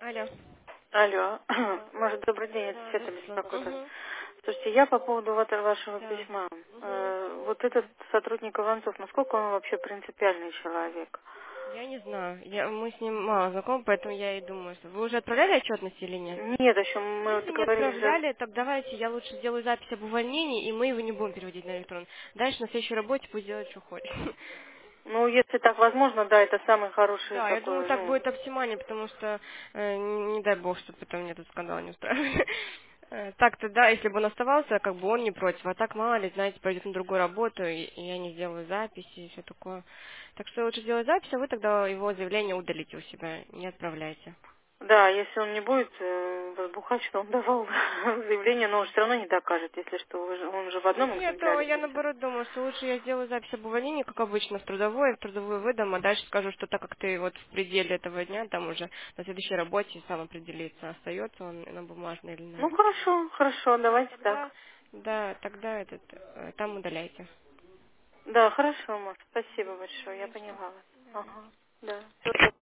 Алло. Алло. Может, добрый день, это Да, Света здравствуйте, Слава. беспокоит вас. Угу. Слушайте, я по поводу вот вашего Да. письма. Угу. Вот этот сотрудник Иванцов, насколько он вообще принципиальный человек? Я не знаю. Мы с ним мало знакомы, поэтому я и думаю, что вы уже отправляли отчетность или нет? Нет, еще мы вот Если не говорили же... отправляли, так давайте я лучше сделаю запись об увольнении, и мы его не будем переводить на электрон. Дальше на следующей работе пусть делает, что хочет. Ну, если так возможно, да, это самый хороший Да, я думаю, такой, так будет оптимальнее, потому что не дай бог, чтобы потом мне тут скандал не устраивали. Так-то, да, если бы он оставался, как бы он не против. А так, мало ли, знаете, пойдет на другую работу, и я не сделаю записи и все такое. Так что лучше сделать запись, а вы тогда его заявление удалите у себя, не отправляйте. да, если он не будет возбухать, что он давал заявление, но он все равно не докажет, если что, он же в одном Нет, экземпляре я писал. наоборот думаю, что лучше я сделаю запись об увольнении, как обычно, в трудовую выдам, а дальше скажу, что так как ты вот в пределе этого дня, там уже на следующей работе сам определится, остается он на бумажной или Ну, на... хорошо, хорошо, давайте так. Тогда, да, тогда там удаляйте. Да, хорошо, Маш, спасибо большое, я Не за что. поняла вас. Ага, да.